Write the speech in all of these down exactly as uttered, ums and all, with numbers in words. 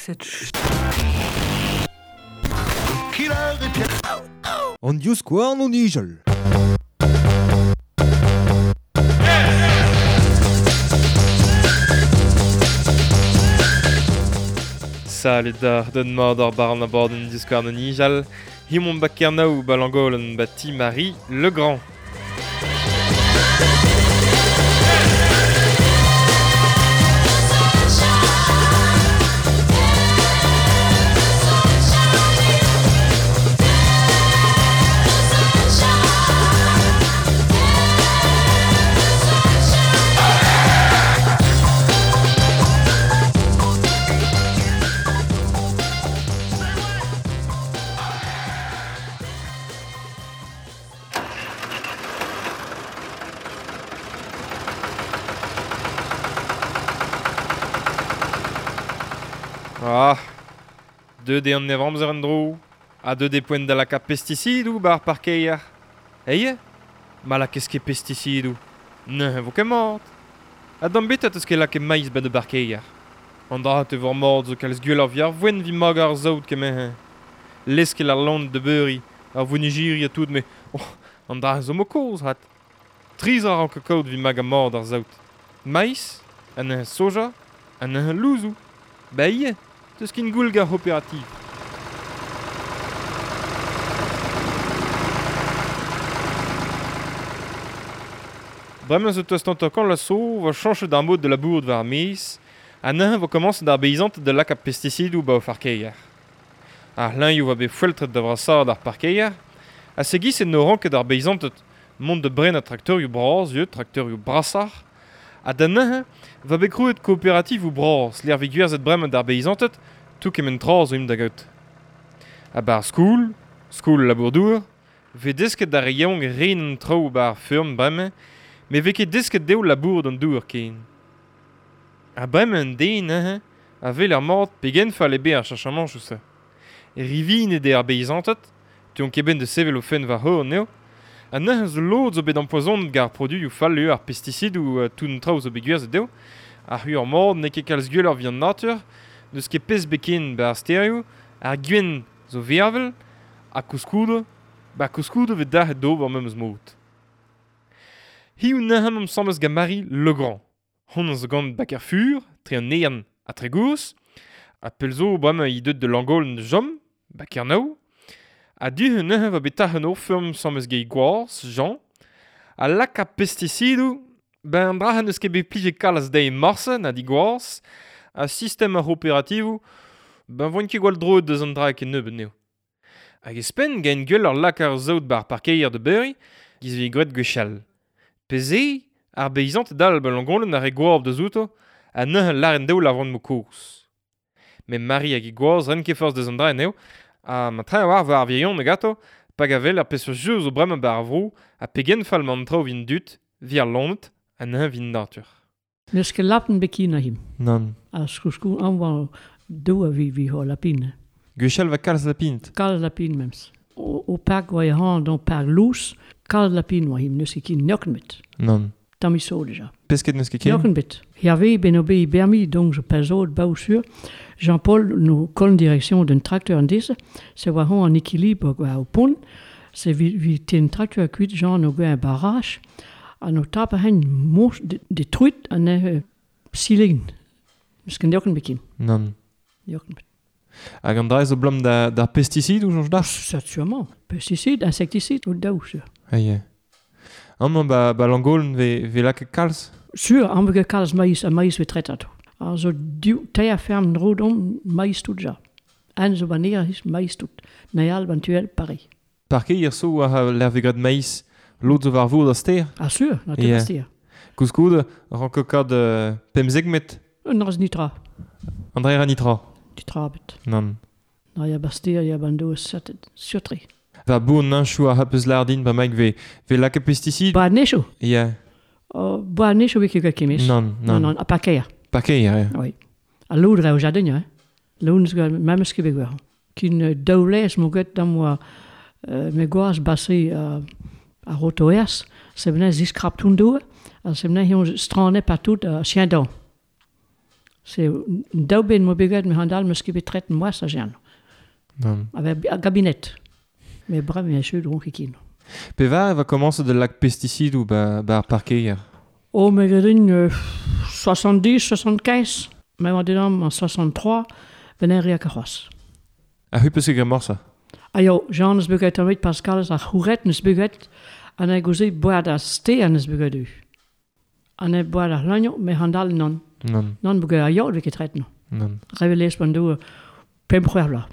cette ch... On dius quoi non nigel. Salut d'ar d'un mord ar barn a bord un discours non nigel. Himon bakerna ou balangolen bati Marie le Grand. Ah, deux des an nevamz ar endro, a deux des points de la cap pesticide ou bar parkeir. Eie, ma la qu'est-ce que pesticide ou? Ne, vous que mort. A d'ambit at eus que la que maïs ba de barkeir. Andra te vor mord zo kalz gueul ar viar voen vi mag ar zaout ke mehen. Lesk el ar land de beuri, ar vounigiri a tout, mais oh, andra zo mo koz hat. Triz ar anke kaout vi mag a mord ar zaout. Maïs, an eo soja, an eo louzou. Ba ie, teus kin goulgar opérativ. Bremañ zo teus tantokan la so va chanche d'ar mod de la bourde var mis, an eo va commence d'ar beizant de lak a pesticide ou ba o farkeier. Ar l'un yo va be fweltret da vrasad ar parkeier, a segis en no ranket d'ar beizant mont de bren a trakteur yo braz, yo trakteur yo brassar, a d'an eo va be krouet kooperativ ou braz, l'er vi gwerzet bremañ d'ar beizantet, tout kemen traz o im da gaout. A bar skoul, skoul labourdour, ve desket da reyong rein an trao bar firm bremañ, me ve ket desket deo labour d'an dour ken. A bremañ den eo, a vel ar mord pegen fa lebe ar chachamanch ou sa. Rivin e de ar beizantet, tu on keben de sevel o fen va hor neo, an eo zo lod zo bet empoisont gar produit ou fall eo ar pesticide ou uh, tout an trao zo bet gwerzet deo, ar hu ar mord ne ket kalz gueul ar vi an natur, neus ket pez beken ba ar stereo, ar gwen zo vervel, a kouskoude, ba kouskoude vet dahet do war memes mout. Hi ou nehem am sammes ga Marie le Grand. Hon an zo gant bak ar fur, tre an nean a tre gous, a pelzo bremañ i deut de langoln de jom, bak ar nao, a du un nehem va bet tahen o firm sammes ga i gwarzh, Jean, a lak a pesticidou, ben brahan eus ket bet plije kalz dei marse na di gwarzh, a sistem ar operativou, ben voen ket gwall droet deus an dra ket neubet neo. Hag espen gen gueul ar lak ar zaout bar parkeier de beuri, giz vi gret gwechal. Peze, ar beizant dal balangollen ar e gwarb de zouto, a neuh laren deo lavran mo kours. Men Marie hag e gwarz ren ket forz deus an dra neo, a ma tre war va ar vieillon me gato, pa gavel ar peso jeuz o bremañ bar ar vrou, a pegen fall man trao vin dut, vi ar lonet, a neuh vin natur. Neus ket lappen bekina him. Non. A skouskou an war doa vi vi ho lapine. Gwechal va kalz la pint. Kalz lapine mems. O, o park wa e han don park lous, kalz lapine wa him, neus ket kin njokken bet. Non. Tam i so deja. Pesket neus ket ken? Njokken bet. Hervé ben obe i bermi, donc je pezot bau sur. Jean-Paul nou koln direksyon d'un trakteur an dese, se wa hon an ekilibre gwa o pon, se vi, vi ten trakteur kuit Jean nou gwa un barrage, a nou tapa hen mos de, de truit an e silin. Neus ket njokken bekin. Non. Njokken bet. Hag an dra zo blom da, da pesticide ou jonge da? Certainement. Pesticide, insecticide ou daou sur. Aie. An ba, ba langoln ve, ve lak e kalz? Sur, an vege kalz maïs, a maïs ve tretato. A zo diou, teia ferm drod om, maïs tout ja. An zo baner is maïs tout. Neial bantuel, pareil. Parkeier so a l'er ve gret maïs, lot zo var vour da ster? Ah, sur, na te Yeah. bastir. Kouskoude, ranko kad uh, pemzek met? Un raz nitra. An dra era nitra? Nitra bet. Non. Na ya bastir, ya bando satet. Surtri. Va bo nanchou a happeus lardin ba maik ve, ve lak e pesticide? Ba necho. Yeah. Uh, ba necho wiki ga kemis. Non, non. Non, non, a pakeia. Parkeier, ja. Oui. A loudre o jardin, ja. Loudre ga memes ke begwer. Kin uh, daoules mo get dan moi uh, me gwaz bassi uh, a rotoers, se vene zis krap toen doe, a se vene hion strane partout uh, chien dan. C'est une daube mo begat me handal me skibet tretten mois sa jan. Non. Avec un cabinet. Mais bref, bien sûr, donc ikin. Pe var va commencer de lac pesticide ou ba ba parquet. Oh, mais gadin euh, soixante-dix, soixante-quinze, même en soixante-trois, venait ria carrosse. A hu peus e morsa. Ajo, Johannes begat amit Pascal a huretnes begat, an e goze boad a ste anes begat u. An e boad a lanyo, me handal non. Non. Non begat a jo, veket retno. Non. Reveles bandu pem chwerla.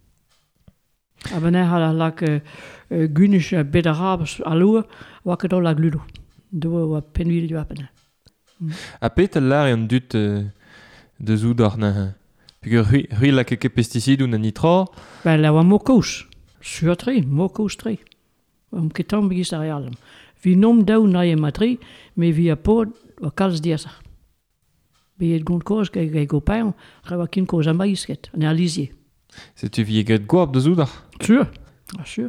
A bene hala lak uh, uh, gynisch uh, bedarabes alua, waket o la gludo. Doe wa penwil du apene. A pet lar an dut uh, de zoudor na. Puisque hui hui la keke pesticide ou na nitro. Ben la wa mo kous. Sur tri, mo kous tri. Om ketam begis arealem. Vi nom dau na je matri, me vi a pod wa kals diasa. Be et gond koos ge ge go pain, ra wa kin koos a maïsket, an alisier. C'est tu vie gret goab de zoudor. Sûr. Ah sûr.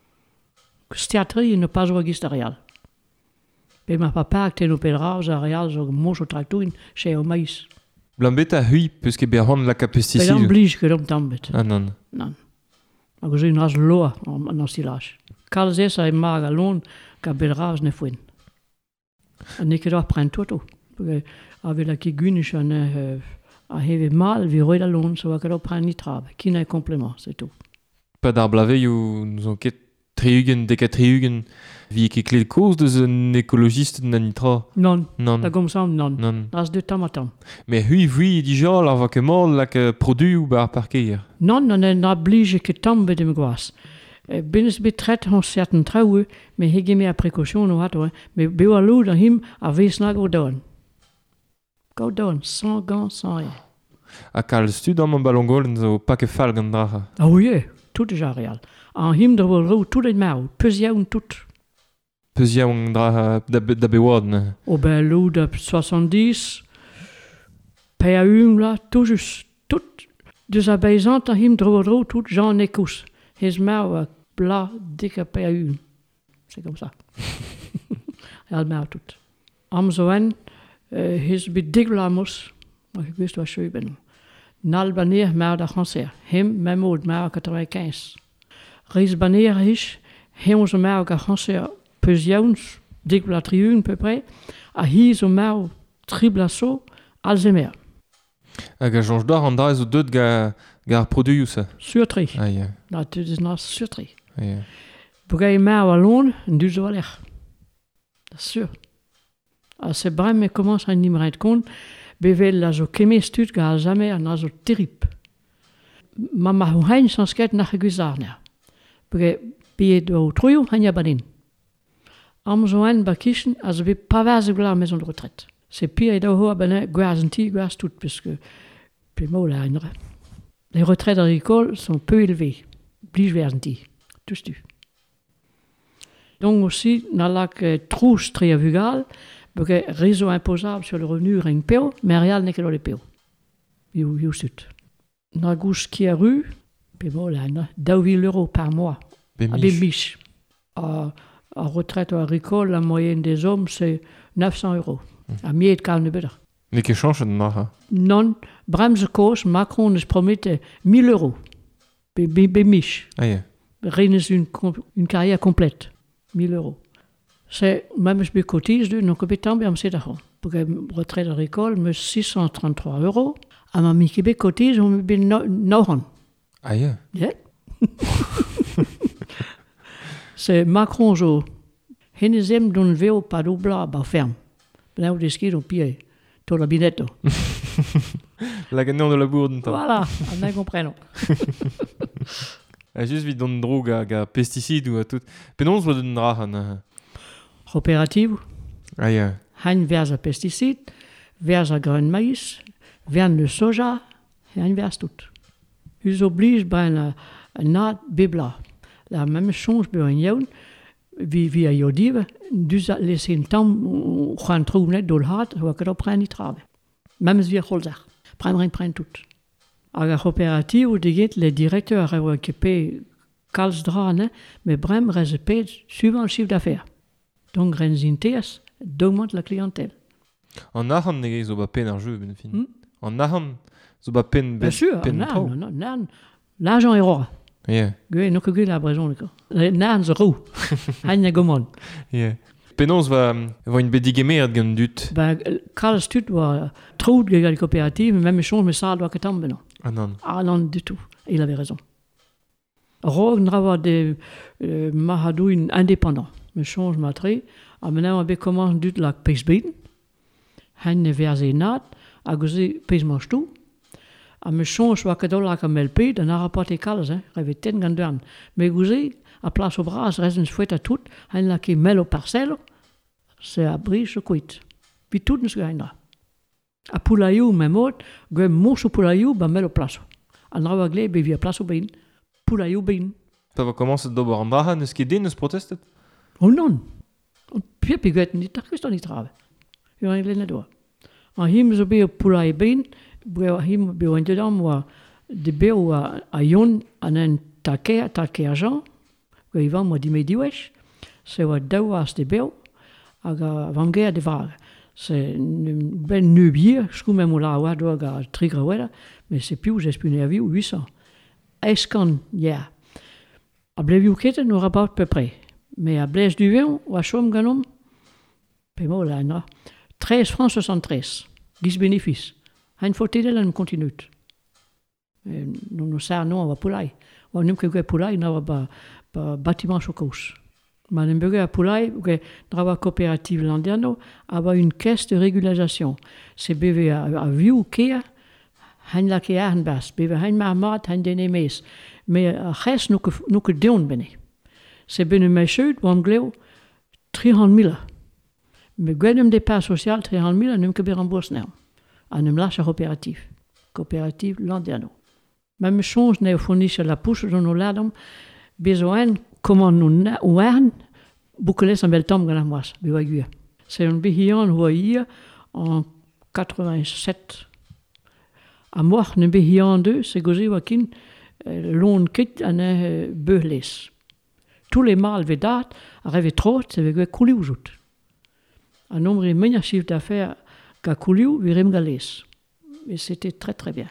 Stiatri ne pas wa gis areal. Be ma papa ak ten opelraus areal zo mojo tractuin chez o maïs. Blambet a hui puisque berhon la ka Be dan pesticide. blige que dom tambet. Ah non. Non. Ma goze un ras loa an silage. Kals es a mag a lon ka belraus ne fouin. An eket ar prent toto. Porque ave la ki gynisch an uh, a heve mal vi roed a lon so a ket prent ni trabe. Kina e complément, c'est tout. Pas d'ar blave ou nous on ket triugen deka triugen vi ke kle cause de un écologiste na nitro. Non. Non. Da gom sam non. Non. Ras de tamatam. Mais hui hui déjà la va que mol la que produit ou bar parquet. Non, non, non, na blige que tambe de me gwas. Eh, Binnes betret hon certain trouwe, me hege me a précaution no hato, me beo a lou dan him a ves na go doan. Go doan, sans gants, sans rien. A kal stu dans mon ballon golden zo pas que fal gandra. Ah oui, tout déjà réel. En him de vol rou tout de mau, pesia un tout. Pesia un dra da da bewad ne. Au ben lou de soixante-dix, P A U là, tout juste, tout. De sa baisante en him de vol rou tout Jean Ecous. His mau a bla dikke P A U. C'est comme ça. El mau tout. Am zo en, uh, his bidiglamos, maar ik wist wat je ben. Nal baneer mau da chancer. Him, mijn moed, mau quatre-vingt-quinze. Reis baneer is, hem zo mau ga chancer pezions, digla triun peu près, a hi zo mau triblasso, Alzheimer. A ga jonge d'or an dra zo deut ga ga produit ou ça. Surtri. Ah ja. Dat is nas surtri. Ah ja. Bogay mau alone, en du zo aller. Dat is sûr. A se brem me commence a nim rent compte, bevel la zo keme stut ga jamais an a zo terrip. Ma ma hu hein sans sket nach gwizarner. Bogay biet do troyo hanya banin. Am zo en bakischen, as we pavase glar maison de retraite. C'est pire et d'au ben guazenti guaz tout parce que puis moi là les retraites agricoles sont peu élevées, plus guazenti, tout tu. Donc aussi dans la trousse triavugale, parce que réseau imposable sur le revenu ring peo, mais réel n'est que dans les peo. You you tout. Dans gauche qui a rue, puis moi là deux mille euros par mois. À Bémiche. À retraite agricole, la moyenne des hommes c'est neuf cents euros. A meer het kan beter. Ne ke change de maha. Non, bremsekoos, Macron is promette mille euros. Be mich. Ah ja. Rien une, une carrière complète. mille euros. C'est, même si je cotise, donc je tombe à me c'est d'accord. Pour que retraite agricole, me six cent trente-trois euros. À ma mi qui cotise, on me bin nohan. Ah ja. Yeah. C'est Macron zo. Hen zem doen veel padobla ba ferme. Ben nou des au pied. Tout l'abinetto. La gagnant de la bourde. Voilà, on a compris. A juste vite don drogue à ga pesticide ou à tout. Penons wat den drahan. Coopérative. Ah ja. Han vers a pesticide, vers a grain de maïs, vers le soja, et han vers tout. Ils obligent ben la nat bibla. La même chose pour un yaoun. Vi vi a jodive, dus les in tam gaan trouwen net door hart, hoe ik het op gaan niet traben. Même si vi a holzach, prendre rien prendre tout. A la coopérative, de git les directeurs ont occupé kals drane, mais brem respect suivant le chiffre d'affaires. Donc ren zinteas, d'augmente la clientèle. En Aachen ne zo ba pen ar jeu ben fin. Hmm? En ahan, zo ba pen Bien sûr, pen nan, tau. nan, nan, l'argent est roi. Yeah, Gwe, no que la raison, d'accord. Nan, ze rou. Han ya gomon. yeah. Penaos va, va une bedigemeret gant dut. Ben, Karl Stut var troud gega les coopératives, mais même chose, mais ça doit que tomber, non. Ah non. Ah non, du tout. Il avait raison. Rog n'ava de euh, mahadouin indépendant. Mais change matri. A maintenant, on a commencé dut la pêche-biden. Han ne verse nat. A gauze pêche-mange tout. A me change wa que la camel pay, dan a rapporté calze, hein. Rêve ten gandern. Mais gauze, a place au bras, reste une fouette à tout. Han la qui mêle au parcelle. C'est à brise cuite. Puis tout ne se gagne là. A Poulayou, même autre, gwe mouche Poulayou, ba mêle au place. A n'ravagle, be via place au bain. Poulayou bain. Ta va commencer d'ober an drahan, eus ket den eus protestet? Oh non. Puis puis gwe ni tarkus dan ni trave. Yo an glenne doa. An him zo be Poulayou bain, bwe him be an dedam wa de be a a yon an en take take argent. Gwe ivan mo di me diwesh. Se wa dawas de be. Aga van gea de vague. C'est ben nubier, je trouve même là ouais doit ga trigger ouais mais c'est plus j'espune à vie huit cents. Est-ce qu'on yeah. A blevi ukete no rapport peu près. Mais à Blaise du Vion ou à Chom ganom paiement là non. treize francs soixante-treize. dix bénéfices. Hein faut t'aider là on continue. Nous nous ça non on va poulai. On n'aime que poulai n'a pas bâtiment chocos. Man beuge a Poulay, que drava coopérative landiano, avait une caisse de régularisation. C'est B V a, a viu kea, han la kea han bas, B V han ma mat, han dene mes. Mais a ches nou que, nou que deon bene. C'est bene mechut, wam gleu, trehonderd mille. Mais gwenem de pas social, trehonderd mille, nem que be rembourse neam. A nem lâche coopérative. Coopérative landiano. Même change ne fourniche la pouche de nos ladom, besoin comment nous ouern boucler son bel tom gana moas biwaguia. C'est un bihion hoia en quatre-vingt-sept. A mort ne bihion deux, c'est gozé wakin l'on kit ane beuhles. Tous les mâles vedat arrivaient trop, c'est vegue couli ou jout. Un nombre de chiffre d'affaires qu'a couli ou virem gales. Et c'était très très bien.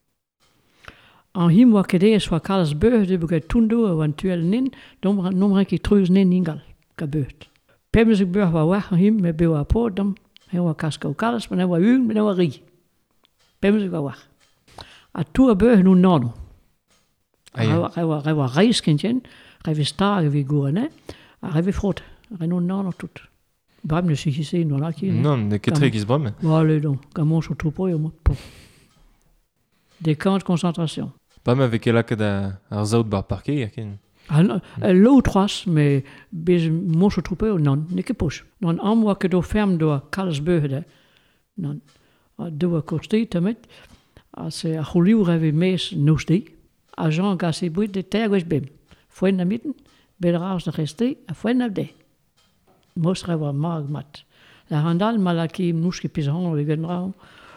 En him wa kede soit Karls beuh de buget tundo eventuel nin, dom nomre ki trus nin ingal ka beut. Pemse beuh wa wa him me be wa po dom, he wa kaska Karls, men wa un, men wa ri. Pemse wa wa. A tu beuh nu nono. Rewa rewa rewa reiskindjen, rewe star vi gourne, a rewe frot, reno nono tout. Bam ne si hisse no la ki. Non, ne ketre giz bram. Wa le don, gamon so troupo yo mo. Des camps de concentration. Pas même avec elle da ar zaout bar parquet yakin. Ah, l'eau trois, mais bez moche troupe non, ne que poche. Non, en moi que do ferme do Karlsbeude. Non. Do a costi tamet. A se a Julio reve mes nousdi. A Jean gasse buit de terres bim. Foi na mitten, belraus de resti, a foi na de. Mos reva mag mat. La handal malaki mouski pisan avec un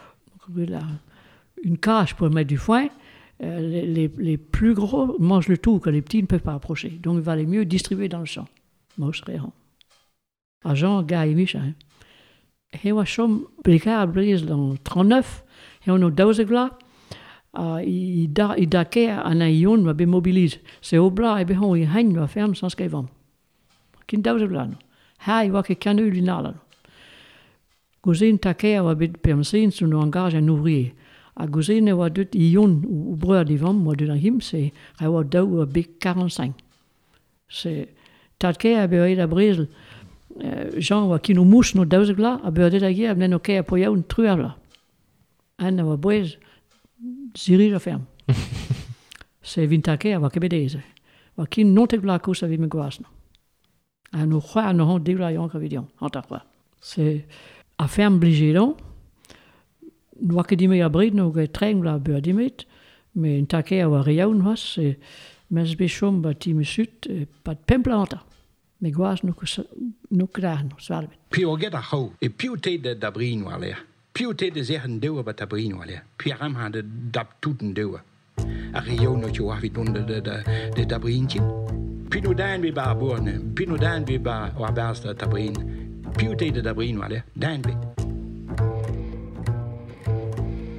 une cage pour mettre du foin. Euh, les, les, les plus gros mangent le tout que les petits ne peuvent pas approcher. Donc il valait mieux distribuer dans le champ. Moi, je serais rond. Agent, gars et Michin. Et on a chom blicard brise dans trente-neuf. Et on a douze glas. Il daquait à un ion, mais bien mobilise. C'est au blas, et bien on y hang, on ferme sans qu'il va. Qui douze glas. Ha, il voit que canu l'inal. Gouzine taquait à bit permsin, sur nous engage un ouvrier. A gouzine wa dut ion ou breur divan, moi de him, c'est rewa dau big quarante-cinq. C'est tatke a beurre la brise, Jean wa qui nous mouche nos douze glas, a beurre de la guerre, ben ok a poya une truelle là. Un wa brise, ziri la ferme. C'est vintake a wa kebedeze. Wa qui non te glas cous a vi me guasno. A nous croire nous de la yon kavidion, en ta quoi. C'est a ferme bligé donc. Nous que dime a brid nous que train la beurre dimet, mais un taquet a riaun was, mes bichom bati mesut pas de pemplanta. Mais guas nous que nous kraan swarbe. Puis on get a ho, et puis te de dabrin wale. Puis te de zeggen dewe bat dabrin wale. Puis ram ha de dab toeten dewe. A riaun no jo avi don de de de dabrinchen. Puis nous dan we ba borne, puis nous dan we ba wa basta dabrin. Puis te de dabrin wale, dan we.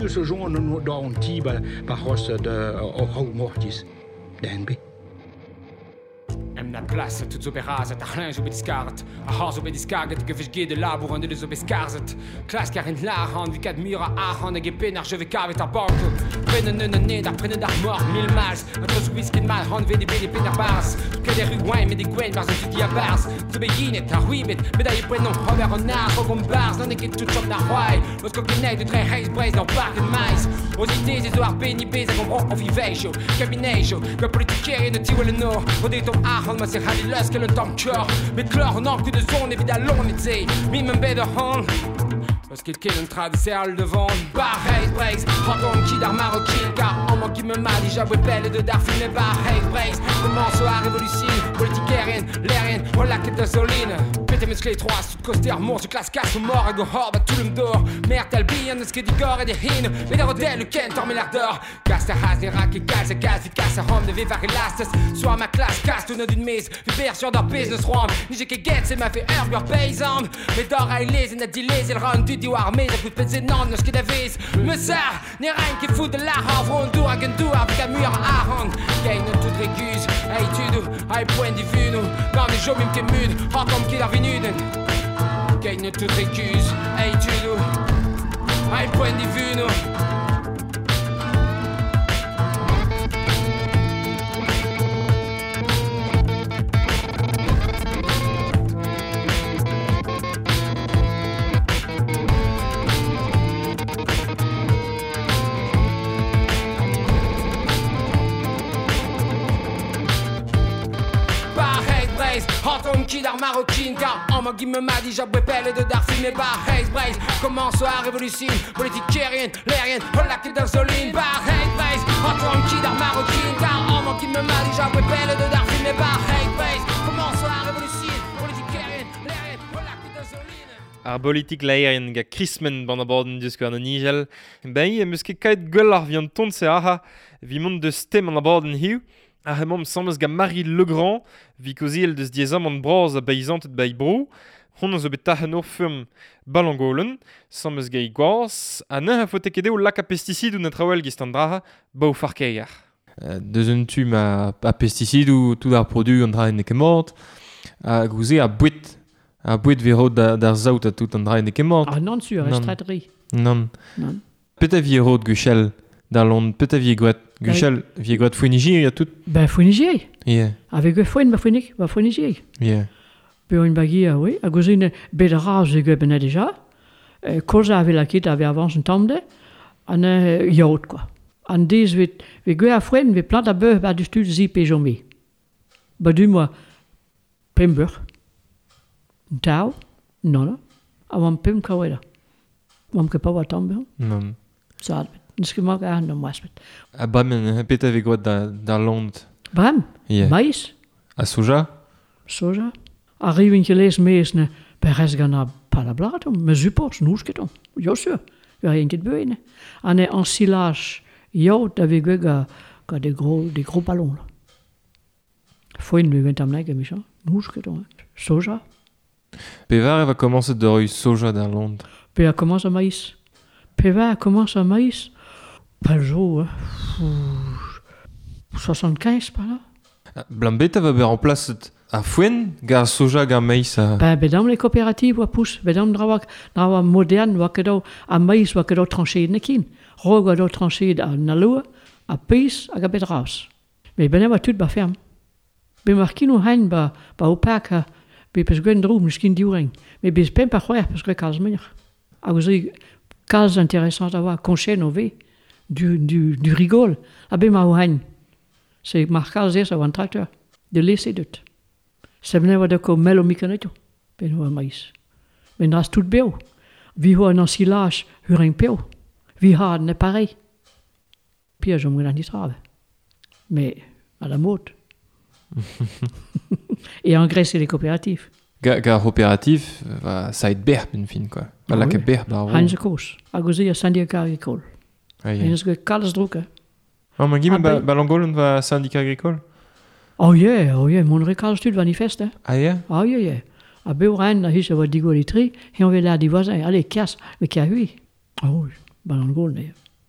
fire seizoenen daar een tiba bij Rosse de Hoogmortis. Den be. Em na place, toutes opéras, t'as rien, j'ai discarte. A has op discarte, que fais de là pour rendre les obescarzet. Classe car in la hand, vicat mura, a hand, et gepé, n'a cheveux cave, ta banque. Prenne ne ne da prenne d'art mort, mille miles. Entre sous whisky mal, hand, V D B, des pénars bars. Que des ruins, mais des gwen, parce que tu dis à bars. Tu begin, t'as oui, mais d'ailleurs, prenne non, Robert Renard, Rogom bars, non, et qui tout chop n'a roy. Parce que connaît de très haze, braise, dans parc de mice. Aux idées, des soirs bénibés, ça comprend, on vivait chaud. Cabinet chaud, que politique, et ne t'y le nord. Au déton, ah, on m'a c'est rallye l'os que le temps cœur. Mais clore, on a que de zone, évidemment, on était. Mi me bed hand. Parce qu'il kill un traditionnel devant. Barré, breaks, rentons qui d'art marocain. Car en moi qui me m'a déjà belle de Darfin et barré, breaks. Commence à révolution, politique aérienne, l'aérienne, voilà que de soline. Pété musclé trois, sous coster, monstre, classe, casse, mort, et go hors, bah tout le m'dor. Merde, t'as le bien, ce que dit gore et des hines. Mais des rodelles, le ken, torme l'ardeur. Casse ta race, des racks et casse, et casse, vite casse, home, de vivar et lastes. Soit ma classe, casse, tout d'une mise. Vivre sur leur business, rome. Ni j'ai que get, c'est ma fait herbe, leur paysan. Mais d'or à élise, et n'a dit les, il rend du du armé, ça coûte péter non, ce qui d'avise. Me ça, n'est rien qui fout de la havre, on doit, qu'un doigt, avec un mur à rendre. Gagne toute récuse, hey tu nous, hey point de vue, nous. Quand les jours, même qui mude, oh comme qui la venue. Gagne toute récuse, hey tu nous, hey point de vue, nous. Hantons qui d'art marocain, car en moi qui me m'a dit j'abouais pelle de Darfin et Barré, Brace. Commence à révolution, politique aérienne, l'aérienne, on l'a que d'Arzoline, Barré, Brace. Hantons qui d'art marocain, car en moi qui me m'a dit j'abouais pelle de Darfin et Barré, Brace. Commence à révolution, politique aérienne, l'aérienne, on l'a que d'Arzoline. Ar politik laerien ga krismen ban aborden deus an nigel. Ben, e meus ket kaet gueul ar vian tont se aha, vi mont de stem an aborden hiu. Ar hemom sammeus ga Marie Legrand, vi koziel deus diezam an braz a beizant et bai brou. Hon zo bet tahen ur firm balangolen, sammeus ga i gwas, a ne ha fotek ede o lak a pesticide ou net rawel gist an draha, bau farkeier. Uh, deus un tum a, a pesticide ou tout ar produt an draha ne kemort, a gouze a bouet, a bouet verot da, d'ar zaout a tout an draha ne kemort. Ah non, sur, Non. estratri. Non. Non. Peut-être vie rot guchel dans l'onde, peut-être vie gouet guchel, vie gouet fouinigi, a tout. Ben, fouinigier. Yeah, Avec le fouin, ben, fouinig, ben, fouinigier. yeah. Puis une baguille, ah oui, a gozine bedrage de guebene déjà. Cosa avait la quitte, avait avance un tombe, en un yacht, quoi. En dix, vi gue a fouin, vi plant a bœuf, ba du stud zi pe jomé. Ba du moi, pembeur. Tau, non, non. A wam pem kawela. Wam ke pa wa tombe, Non. ça. Nisque mag a no maspet. A bremen, peut-être vie gouet da, da l'onde. Bram, Yeah. mais, A soja? soja. Arrive in geles meesne, per res gana palablatum, me support, snoesketom. Jo sûr, je rien de beine. En en silage, yacht avec ga ga des gros des gros ballons là. Faut une vingt am nege micha, snoesketom. Soja. Pevar va commencer de rue soja dans l'onde. Puis elle commence à maïs. Peva commence à maïs. Pas le jour, soixante-quinze par là. Blambeta va ber en place a fouen, gar soja, gar maïs a... Ben, bedam les coopératives wa pousse, bedam drawa drawa moderne wa kedo a maïs wa kedo tranché de nekin. Rog wa do tranché a nalua, a pis a bedraus. Mais ben wa tout ba ferme. Be markino hein ba ba opaka, be pes gwen drou miskin diureng. Mais be pem pa khoer parce que kaz meilleur. A vous cas intéressant à voir conchaîne au V du du du rigole. A be ma hein. C'est marquage ça un tracteur de laisser de. Se venait de comme melo micaneto. Ben wa mais. Men ras tout beo. Vi ho un silage, hur en peo. Vi har ne pareil. Puis je me dit trave. Mais à la mode. Et engraisser les coopératives. Gar, gar opératif va ça être berb une fin quoi. Va la Ah que oui. berb ba. Heinz Koos. A gozie a syndicat agricole. Ah, En yeah. is ge kals drukken. Oh, ma gimme Ah, ba, ben- balangolen va syndicat agricole. Oh yeah, oh yeah, mon recalstud stud manifeste. Ah yeah. Oh yeah, yeah. A Beurrein, a hisse wat digolitri, et on veut là des voisins. Allez, casse, mais qui a hui. Oh oui, balangol, mais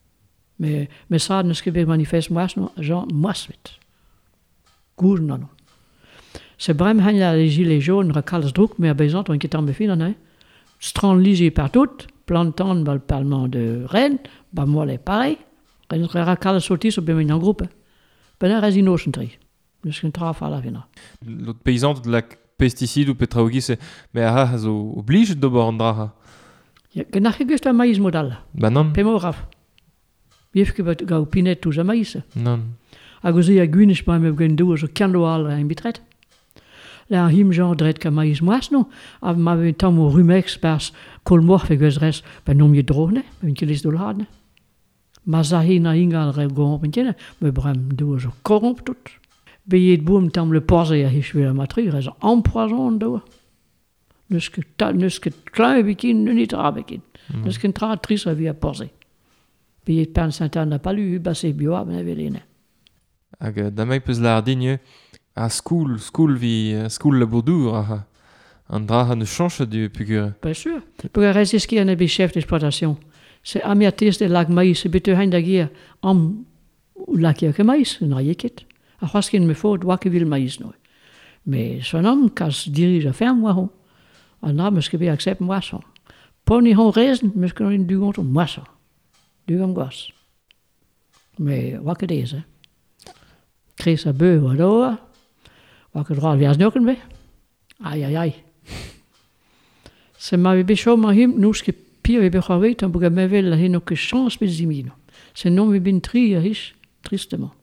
Mais, mais ça, ne skrev manifest moas no, Jean moasvit. Gouden no. Se brem han ja les gilets jaunes, rakals druk, mais à besoin on qui tombe fin, hein. Strand ligi partout, plantant dans le parlement de Rennes, bah moi les pareil. Rennes rakals sortis op ben en groupe. Ben resino centri. Dus geen traf à la vina. L'autre paysan de la pesticide ou petraogi, c'est mais ah, so oblige de boire andraha. Ja, genach gust a maïs modal. Bah non. Pe moraf. Jef que bat gau pinet tous a maïs. Non. Agozi a guinish pa me gen do so kando al en bitret. La him Jean dret ka maïs moas no. Av ma ben tam o rumex pers kol moch fe gozres ben nom je drone, ben kilis dol hadne. Ma zahina ingal re go op entene, me brem do so corrompt tout. Be je het boom tam le pose a hish weer matri, res empoison do. Dus que ta, dus que klein bikin nu niet rabekin. Dus que tra trisa via pose. Be je het pen Saint-Anne n'a pas lu, basse bio a ben aveline. Hag da mei peus la ardigne a school, school vi school la bordur a andraha ne change du pugure. Bien sûr. Pour res is ki an be chef d'exploitation. C'est amiatis de lag maïs, betu hein d'agier am la ki ke maïs, un rayekit. A haskin me faut doit que vil maïs no. Mais son homme kas dirige a ferme moi. En là, je vais accepter moisson. Pony hon rezen, mais je vais du gonto moisson. Du gom gos. Mais wat que deze. Chris a beu wat oor. Wat que droit vias nokken be. Ai ai ai. Se ma vi bicho ma him nu ske pire vi becha weit, dan buga me vel la hin ook chance met zimino. Se non vi bin tri riche tristement.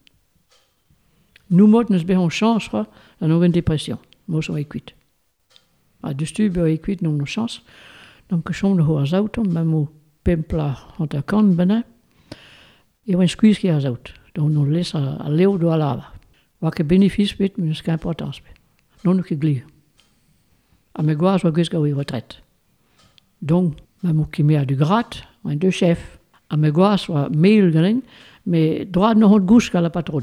Nu mot nes be hon chance, dan ook een depression. Mo so equit. A dus tu be equit non no chance. Donc que chom de ho az auto, même au pempla hant a kan bena. E wen squeeze ki az auto. Donc non les a, a leo do a lava. Wat que bénéfice bit, mais c'est importance bit. Non no ki glie. A me goaz wa gis gawi retraite. Donc même ki me a du grat, un deux chef. A me goaz wa mail ganin, mais droit no hont gouche ka la patronne.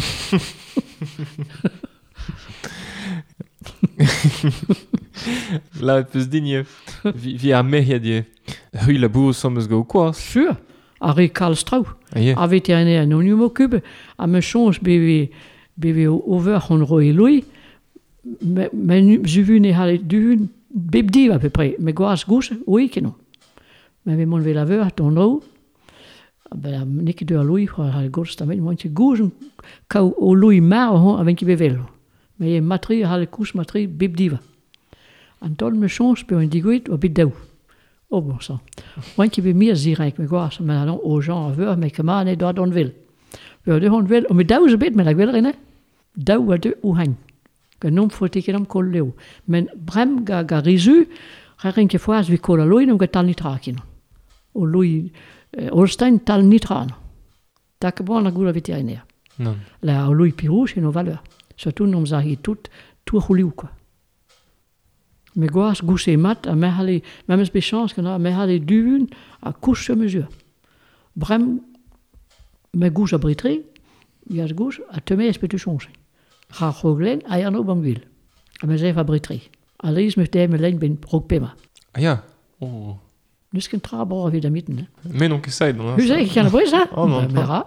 La peus digne vi, vi a mehia die hui la bourre sommes go quoi. Sûr. Ari Karl Strauch. Ah, yeah. A vétérinaire non numo cube. A me change bv bv over hon roi lui. Mais mais j'ai vu ne halle du bibdi à peu près. Mais goas gouche oui que non. Mais vi mon ve la ver ton ro. Ben nik de lui kwa hal gos tamen want je gouche ka o lui mar hon avec qui bevel. Mais matri hal couche matri bibdiva. Anton me change per un diguit au bidou. Oh bon sang. Want je be meer zirijk me goas, maar dan o Jean aveur me kema ne dat on wil. We de hon wil, om me dou ze bit met la wil rinne. Dou wa de o han. Que non faut ik hem kol leo. Men brem ga ga rizu, ga rinke fois vi kol loin om getal nitrakin. O lui Holstein tal nitran. Tak bon la goula vétérinaire. Non. La o lui pirouche no valeur. Surtout nom zahi tout tout rouliu quoi. Me goas gouche mat a me hale même be chance que na me hale dune a couche sur mesure. Brem me gouche a britri, ya gouche a teme es peut changer. Ra roglen a ya no bamvil. A me zef a britri. Alles me dem len ben prokpema. Ah ja. Oh. Dus kan trabor wieder mitten. Ne? Mais non que ça non. Tu sais qu'il y a pas ça. Oh non. Mera.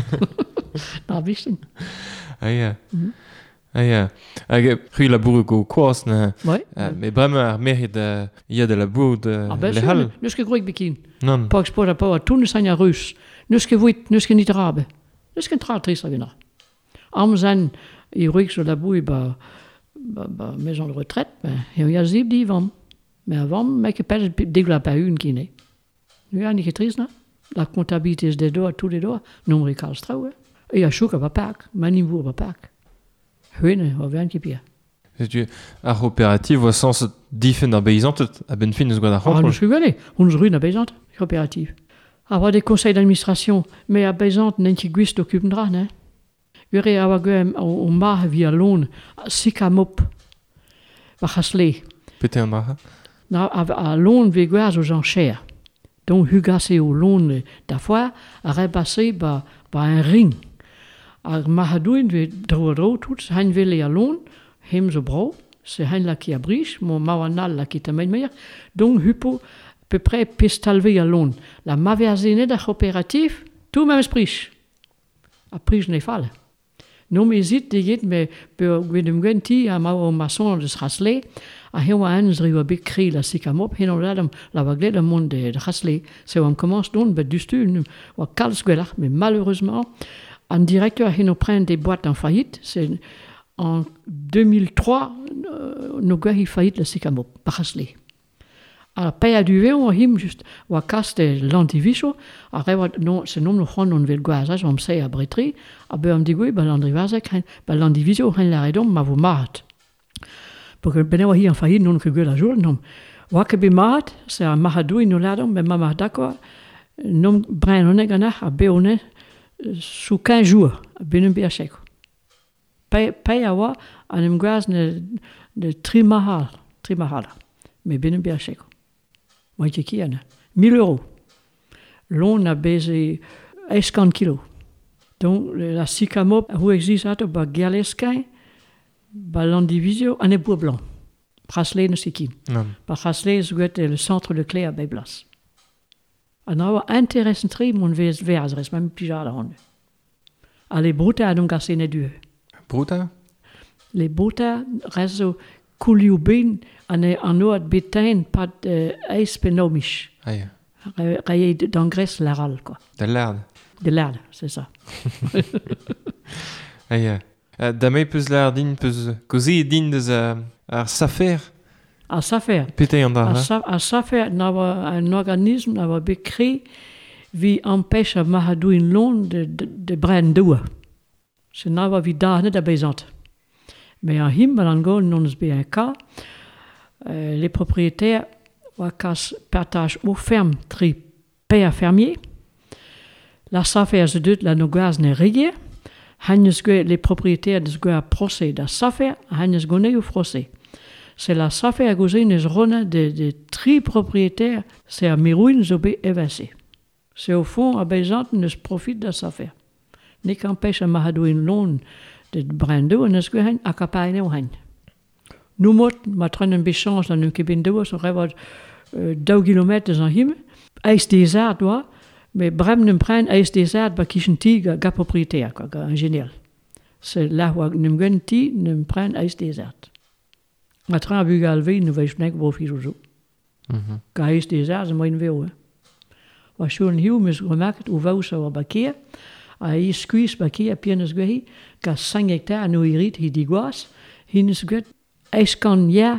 Na wissen. Ah ja. Mm-hmm. Ah ja. Ag hui la bourre go quoi ne. Ouais. Uh, mais vraiment mérite de il y a de la bourre de ah, ben le hal. Dus que groik bekin. Non. Pas sport pas toen zijn ja rus. Dus que vuit, dus que niet rabe. Dus que tra triste vina. Am zijn i ruik sur la boue ba ba ba maison de retraite, ben il y a zip di van. Mais avant, mais que pas dégla pas une qui n'est. Nu ja niet triste, la comptabilité is des doigts tous les doigts, non Karl Strauch. Et a chouk pas pak, manivou pas pak. Hune, o vern kipia. C'est a coopérative au sens diffen der beizant a ben fin eus gwa da Ah, nous suis ons rue na beizant, coopérative. Avoir des conseils d'administration, mais a beizant n'en ki gwist occupen dra, ne? Gure a wagem o ma via loon, sika mop. Wa hasle. Pété en ha. Na a, a loon ve gwaz aux enchères. Donc hugase au loon da fois a repassé ba ba un ring. A mahadouin ve dro dro tout, hein vele a loon, hem zo bro, se hein la ki a brich, mon mawanal la ki tamen meilleur. Donc hupo peu près pistalve a loon. La maveazine da coopérative, Tout même sprich. Après, je n'ai pas. Nu me ziet de jit med Gwydym Gwenti a ma o mason des Hasle, a he wa ans riwa big kri la sikam op, hen o ladam la wa gled amon de Hasle, se wa commence don bet du stu, wa kals gwelach, mais malheureusement, un directeur hen o prend des boîtes en faillite, c'est en deux mille trois, euh, no gwa hi faillite la sikam op, par Hasle. A pe a duve o him just wa kaste l'antiviso a rewa no se nom no hon on vel gwaza om se a bretri a be am digui ba l'andrivaza kan ba l'antiviso hen la redom ma vo mat porque bene wa hi en faillite non que la jour non wa ke be mat se a mahadou no ladom be mama d'accord nom brin on gana a be on sous quinze jours benen be a cheko pe pe a wa anem gwaz ne de trimahal trimahal mais benen be a cheko moi qui qui en a mille euros. L'on a baisé cinquante kilos. Donc la sicamop où existe à ba galeskin, ba l'andivisio en ébois blanc. Prasley ne sait qui. Par Prasley c'est le centre de clé à Bayblas. Alors intéressant très mon vs vers reste même plus à la ronde. Allez bruta donc assez ne dieu. Bruta? Les bruta réseau Kuliubin en en oat betain pas eispenomisch. Ah ja. Rayé d'engraisse l'aral quoi. De l'erde. De l'erde, c'est ça. Ah ja. Uh, Daarmee peus l'erde din peus kozi din deus uh, ar safer. À safer. Pété en da. À safer n'ava un organisme n'ava bécrit vi empêche à mahadou in lon de de, de bren doua. C'est n'ava vi da net abezant. Mais en him, en go, non s B un cas, euh, les propriétaires wakas partage aux fermes tri père fermier. La safer se doute la nogaz ne rigier. Hannes go les propriétaires de go a procès da safer, hannes go ne au procès. C'est la safer gozin es rona de de tri propriétaires, c'est à mirouin zobé évincé. C'est au fond à bezant ne se profite da safer. Ni qu'empêche à mahadouin loan de brando en es gehen a kapaine o hein. Nu mot ma trennen bechange dan un kebindo so reward deux kilomètres en him. Eis désert doa, mais brem nem prend eis désert ba kischen tiga ga propriétaire quoi, ga ingénieur. C'est là où nem genti nem prend eis désert. Ma tran bu galve nu weis nek bo firozo. Mhm. Ga eis désert ze moin veo. Wa schon hiu mis gemerkt u wou so ba keer. A i squeeze bakia pienes gwehi, ka cinq hectares no irit hi digwas, hines gwet, eis kan ja,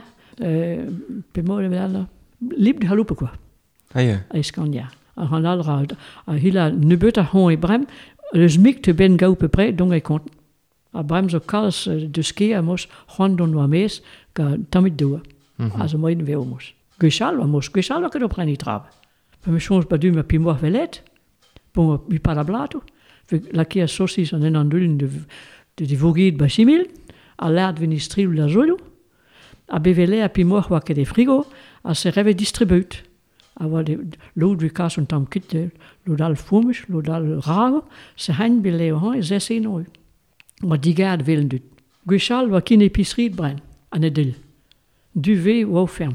pe mo de wel, lip de halupe quoi. Ah ja. Eis kan ja. A han al raad, a hila nubuta hon e brem, le zmik te ben gau peu près, donc e kont. A brem zo kals de ski a mos, hon don wa mes, ka tamit doa. Mm-hmm. A zo moin veo mos. Gwechal wa mos, gwechal wa ke do preni trabe. Pe me chons pa du ma pi mo velet, bon, mi pa la blato. La qui a saucisse en un de de de voguid bachimil, à l'air de venistri ou la jolo, à bevelé à pimoir ou à que des frigos, à se rêver distribute. À voir l'eau du cas on tam quitte, l'eau d'al fumisch, l'eau d'al rago, se hein belé au et zessé no. Ou digard villen du. Guichal ou qu'une épicerie de bren, en edil. Duvet ou au ferme.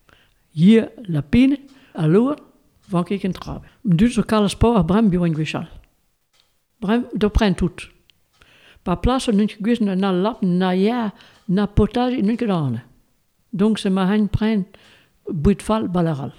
Hier la pine, à l'eau, van ik een trabe. Dus zo kale spoor bram bij een guichal. Brem, dat prend tout. Par place, nous avons na lap, na ya, na potage, nous avons. Donc, c'est ma haine prend buit fal balaral.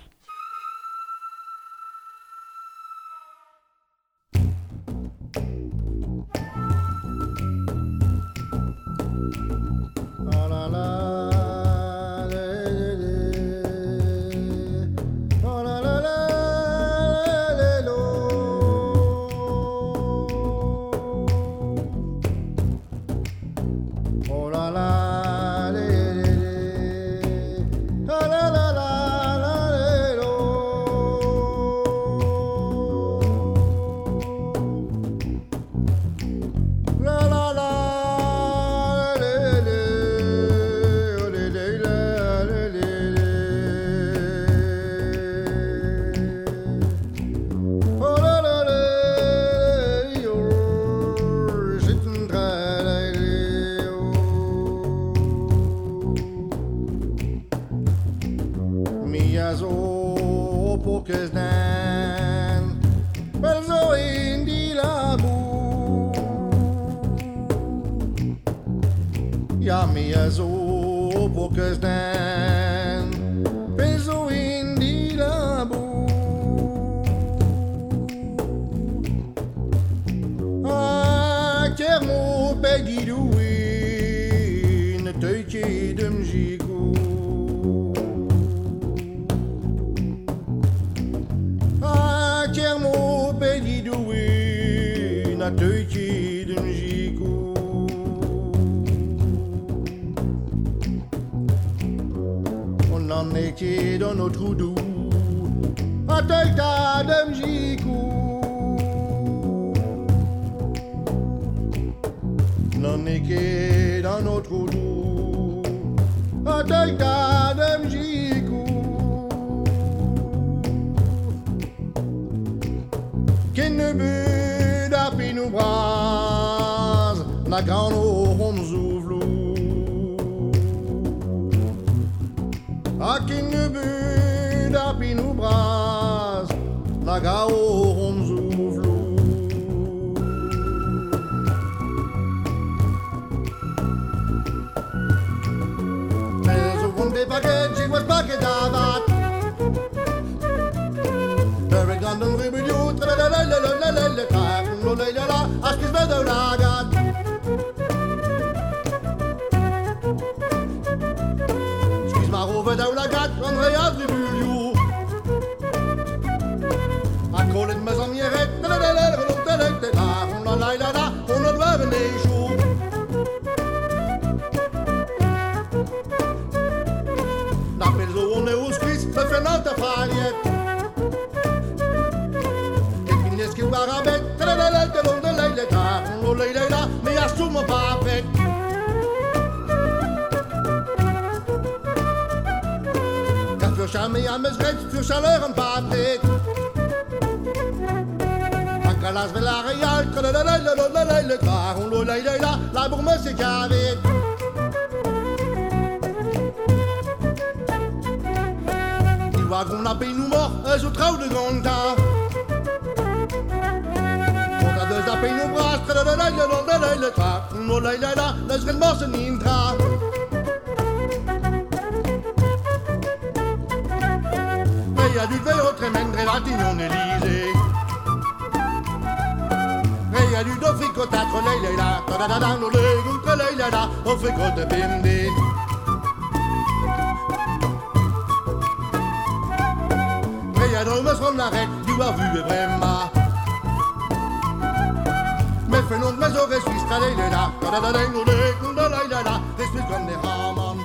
As opokes dan, wel zo in Ja, mir so Burkestan, bin so in die Labu. Ah, Kermo Pegidouin, ne teutje dem Jiku. Ah, Kermo Pegidouin, ne teutje dem Jiku. Dan ik je dan het goed doe, wat ik daar dem Jiku. Dan ik je dan het goed doe, wat ik daar dem Jiku. Kinderbu da pinu bras, na grano homzouvlou. A kinderbu da pinu bras, na gao homzouvlou. There's a one day packet, she was packet of that. Very London rebellion, la la la la la la la la la la la la, ask his brother Ragat. Over down la gat, Andrea Tribulio. I call it Mazamieret, la la la la la la la la la la la, on a droit les jours. N'appelzo on est au Suisse, le fenêtre faliette. Et finesse qui barabette, la la la la la la la la, on la la la, mais à tout mon papet. Jamais à mes rêves, für chaleur en Patrick. Ancalas vela real, la la la la la la la, on lo la la la, la bourme c'est gavé. Il voit qu'on a payé nous mort, un jour trop de grand tas. On a deux à payer nous bras, la la la la la la la, on lo la la la, la serait mort c'est n'intra. Il y a du vélo tremendre latino Élysée. Et il y a du dofricotatro leila, ta da da da no legum tra leila da, dofricote bimbi. Et il y a d'hommes from l'arrêt, du voir vu et vraiment. Mais fais non de mes oreilles suisses, tra leila, ta da da da no legum tra leila da, respect comme des ramons.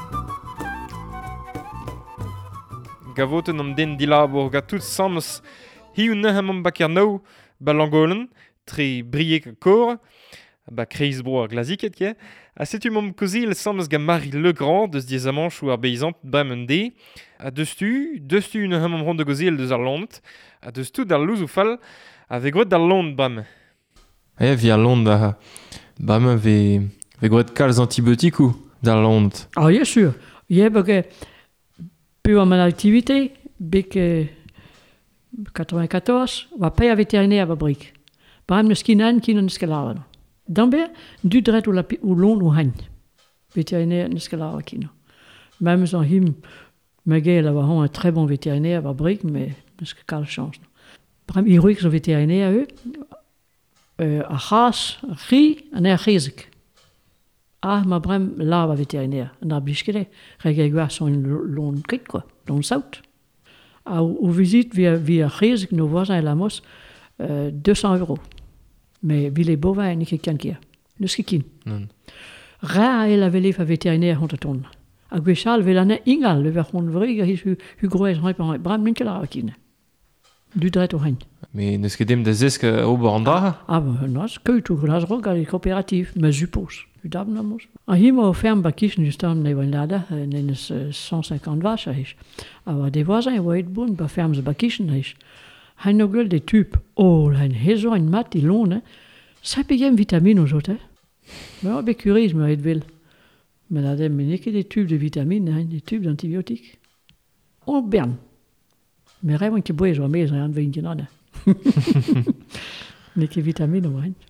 Gavoten om den dilabor ga tout sams hiu nehem om baker nou ba langolen, tre briek kor, ba kreisbro ar glaziket kie, a setu om kozil sams ga Marie Legrand deus diez amanch ou ar beizant bremen de, a deus tu, deus tu nehem om ronde de kozil deus ar lont, a deus tu dar louz ou fall, a ve gret dar lont brem. E, vi ar lont da, brem ve, ve gret kalz antibiotikou dar lont. Ah, bien sûr. Je heb peu en mon activité, bec quatre-vingt-quatorze, va pas vétérinaire à brique. Par exemple, skinan qui ne scalava. D'ember, du dret ou la ou long ou hagne. Vétérinaire ne scalava qui non. Même sans him, Miguel avait un très bon vétérinaire à brique, mais parce que quelle chance. Par exemple, héroïque son vétérinaire eux, euh, à Haas, Ri, en er Rizik. Ah, ma brem lava vétérinaire, en arbischkele, regaigua son long kit quoi, long saut. Ah, ou visite via via Rizik, nos voisins et la mos, euh, deux cents euros. Mais vi les bovins ni quelqu'un qui a, ne skikin. Non. Ra el avait les vétérinaire hont ton. A gwechal velane ingal, le ver hon vriga his hu hu groes hyper bram min kala kine. Du dret o hain. Mais neus ket dem da zesk o boranda? Ah, bah, non, c'est que tout glas roga les coopératives, mais suppose. Udabnamos. A himo o ferme bakischen justam ne lada, nenes cent cinquante vaches aish. Aber des voisins voient bon ba fermes bakischen aish. Hein no gueule des tubes. Oh, hein hezo ein mat di lone. Ça payem vitamines aux autres. Mais on bécurise me edvil. Mais là dem mais que des tubes de vitamines, hein, des tubes d'antibiotiques. On berne. Mais rien que bois jo mais rien de vingt nada. Ne que vitamines au hein.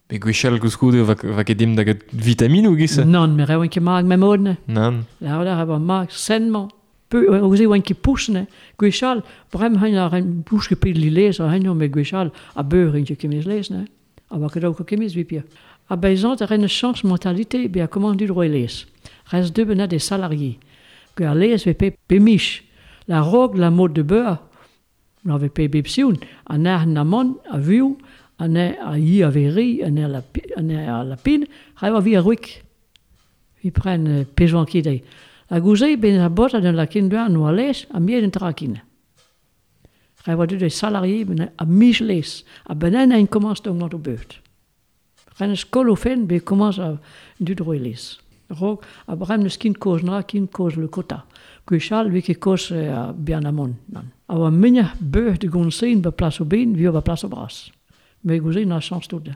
Pe gwechal gouskoude va, va ket dim da get vitamine ou gisa? Non, mais rien qui mag même odne. Nan. Là, là, va mag sainement. Peu, oser one qui pousse ne. Gwechal, brem hein a un pousse que pe li les, hein mais gwechal a beur in que mes les ne. A va que donc que mes vipia. A besoin de une chance mentalité, bien comment du droit les. Reste deux bena des salariés. Que a les ve pe pe mich. La rogue la mode de beurre. On avait pe bepsioun. An er namon a vu. En er a hi a veri, en er la, en er a la pin, hij va via ruik. Vi pren uh, pezwan kidei. La gouzei ben a bota den la kindua nou a les, a mier den trakine. Hij va du de salarié ben a mich les, a benen en commence donc not o beurt. Ren skolo fen be commence a du droi les. Rog a brem ne skin koz na, kin koz le kota. Gwechal vi ke koz uh, bien amon. A wa minja beurt de gonsein be plas o ben, vi va plas o bras. Mais vous avez une chance toute.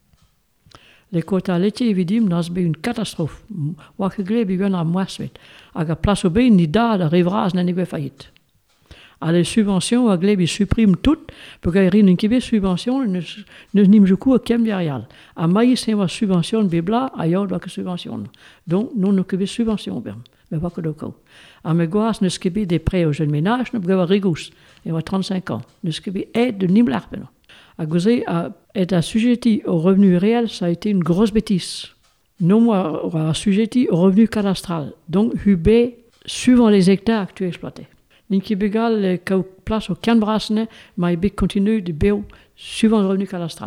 Les quotas laitiers, évidemment, c'est une catastrophe. Moi, je glebe, il y en a moins vite. À la place au bain, ni d'ad arrivera, ce n'est pas faillite. À les subventions, à glebe, ils suppriment toutes, pour qu'il y ait une qui subvention, ne n'im je coup à kem derrière. À maïs, c'est une subvention, bibla, à yod, à que subvention. Donc, nous, nous qui subvention, bien. Mais pas que de cas. À mes gosses, nous qui des prêts aux jeunes ménages, nous avons rigous. Il y a trente-cinq ans. Nous qui aide de nim l'arpen. À Gozé, être assujetti au revenu réel, ça a été une grosse bêtise. Non, moi, assujetti au revenu cadastral. Donc, U B, suivant les hectares que tu exploitais. L'inki bégal, quand place au canbrasne, mais B continue de B suivant le revenu cadastral.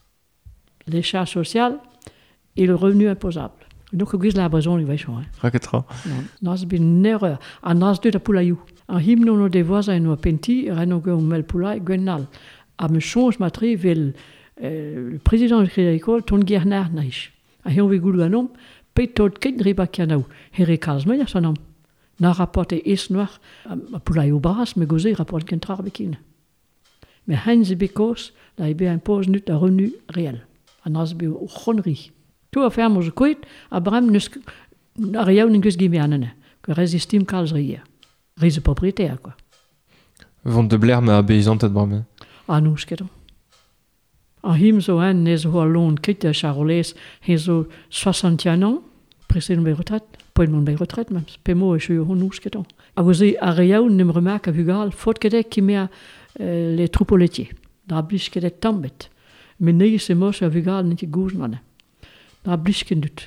Les charges sociales et le revenu imposable. Donc, Gozé, la raison, il va changer. Raketra. Non, c'est une erreur. En as de la poulayou. En hymne, nos des voisins, nos penti, reno go mel poulay, gwenal. A me change matri vel euh, le président de l'école ton guernar naish. A hi on ve goul ganom pe tot ket driba kianau. Here kalsme ya sanam. Na rapporte es noir a poulay au bras me goze rapporte ken trar bekin. Me hanze bekos la ibe impose nut a revenu réel. An as be o chonri. Tout a ferme je koit a bram nus a riaou ningus gimianene. Que résistim kalsrier. Rise propriétaire quoi. Vont de blair me a beizant at brame. Ah, nous, c'est que en him zo en nes ho alon kite a Charolais, he zo soixante et un ans, précédent mes retraites, pas mon mes retraites, même, pemo et je suis au nous, c'est que a vous a riaou ne me remarque à vugal, faut que des qui met les troupeaux laitiers, da blis que des tambet, mais ne c'est moi à vugal n'était gouge non, da blis que dut,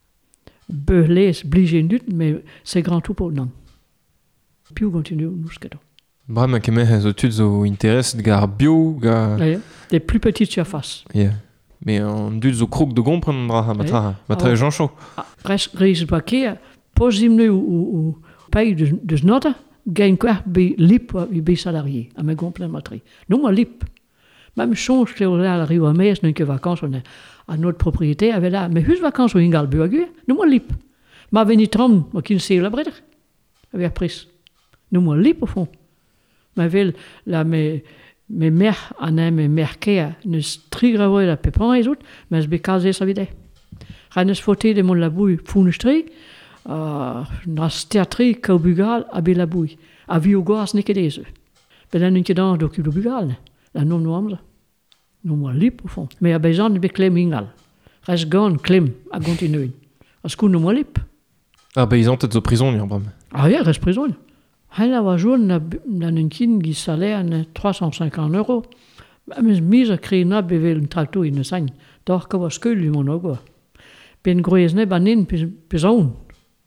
beurlés blige dut, mais c'est grand troupeau non. Puis on continue nous, c'est que Brame que me zo tud zo interesse gar bio gar yeah, des plus petites surfaces. Yeah. Mais on dud zo krog de gompren bra matra matra Jean Chaud. Res res baké posim nu ou pays de de nota gain quoi be lip be salarié à mes gompren matri. Non moi lip. Même change que là la rive à mes non que vacances on est à notre propriété avec là mais hus vacances au ingal burger. Non moi lip. Ma veni trom moi qui sais la breder. Avec pris. Non moi lip au fond. Ma ville, là, mes, mes mères, en a mes mères qui ne strigeraient la pépin et autres, mais je bécasais sa vie. Rien ne se foutait de mon labouille, founestri, euh, na stéatri, kaubugal, à belabouille. À viougas, n'est que des œufs. Ben là, nous qui dans le bugal, la nom noire, non moi lip au fond. Mais à besoin de clem ingal. Reste gone, clem, à continuer. À ce qu'on nous moi lip. Ah, ben ils ont peut-être prison, ni en brame. Ah, oui, reste prison. Hij was zo'n dan een kind die salaire trois cent cinquante euros. Maar mis a kreeg na bevel een tractor in de zijn. Daar kan was keul mon ook. Ben groeis ne banin persoon.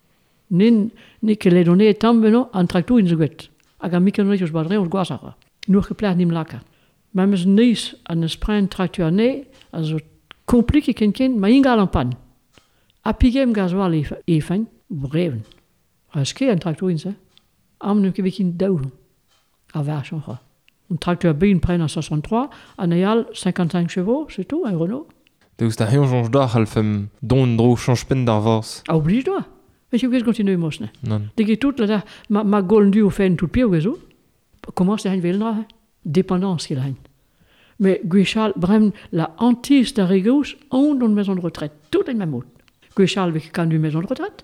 Nin ni que le donné tambeno een tractor in de gwet. Aga mi kan nooit badre op gwasara. Nu geplaat nim laka. Maar mis nice aan een sprint tractor ne, also compliqué ken ken, maar ingal en pan. A pigem gasoil even breven. Aske een tractor in ze. Am nu que kin dau a version quoi. Un tracteur bin prenne en soixante-trois, un Ayal cinquante-cinq chevaux, c'est tout, un Renault. Deus ta rien change d'ar al fem don dro change pen d'arvors. Ah oblige toi. Mais je vais continuer mosne. Non. Dès tout là ma ma golden du au fait tout pied ou comment c'est un velna dépendance qu'il a. Mais Guichal brem la hantise de Rigous on dans une maison de retraite, tout est même mot. Guichal avec quand une maison de retraite.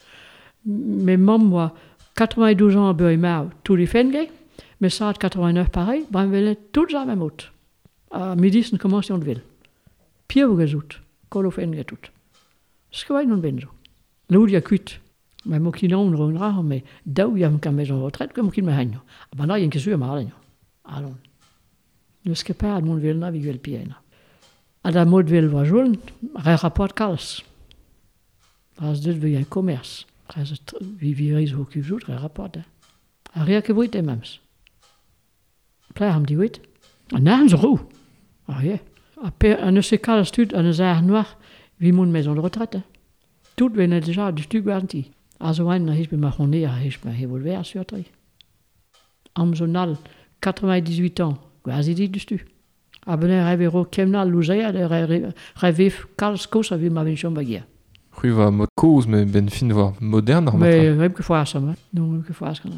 Mais maman moi quatre-vingt-douze ans à Beurre-Mar, tous les fengues, mais ça, quatre-vingt-neuf pareil, ben, elle est toute la même autre. À midi, c'est une commence de ville. Pio gezout, kolofen getut. Skwa non benzo. Lou dia kuit. Mais mo kin on ron ra mais dau yam ka maison retraite comme kin me hanyo. Abana yen kesu ma hanyo. Allons. Ne ske pa mon velna vi vel piena. Ada mod vel va joun, re rapport kals. As dit vi un commerce. Res vi vi reis ho ki zout re rapport. A ria ke vuit emams. Pla ham di wit. A naam zo. Ah ja. A per an se kals tut an ze noir vi mon maison de retraite. Tout venait déjà du stu garanti. Also ein his be ma honné a his be revolver sur tri. Am zonal quatre-vingt-dix-huit ans, quasi dit du stu. Abonner revero kemnal luzea de revif kals kosa vi ma vinchon bagia. Rui va mod cause, mais ben fin voir moderne. Mais rem que fois ça, non rem que fois ça.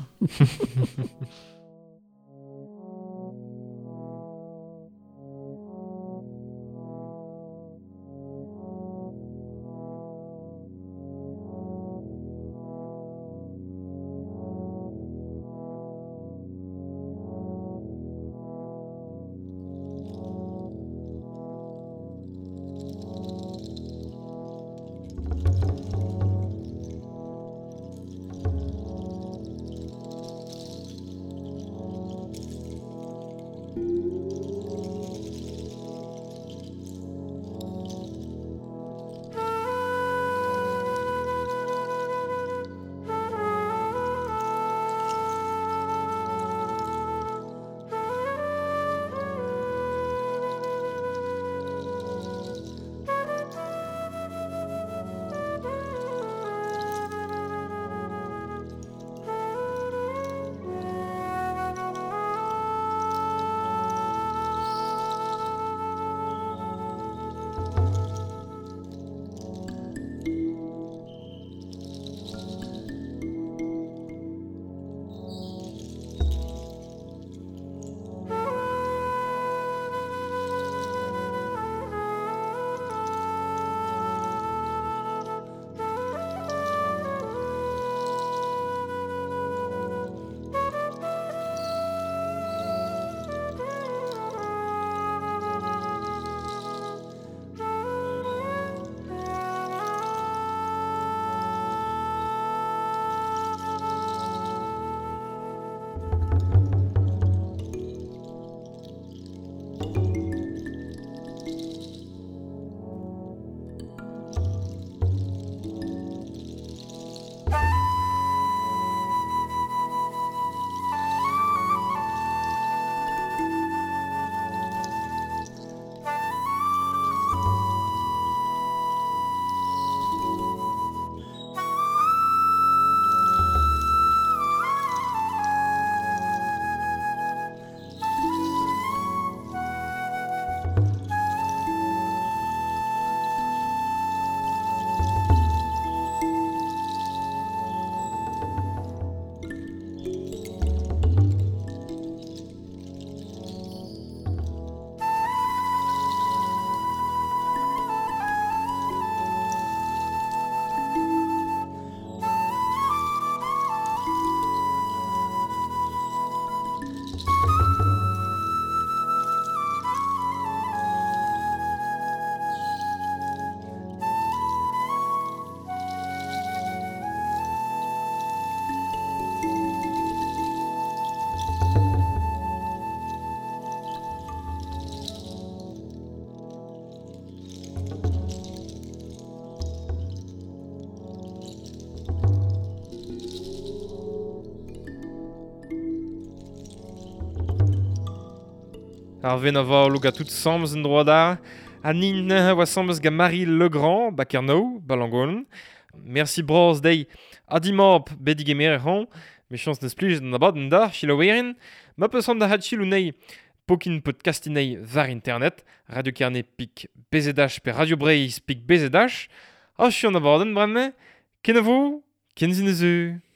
Ar ven a va loga tout sams en droit d'ar. A nin a oa sams ga Marie Legrand, bakerno, balangon. Merci bros dei adimop bedig emer ran. Me chans neus plij d'an abad en da, chilo werin. Ma peus an da had chilou nei pokin podcastinei var internet. Radio Kernet pik bezedach per Radio Breis pik bezedach. A chion abaden bremme. Ken a vo, ken zin eus.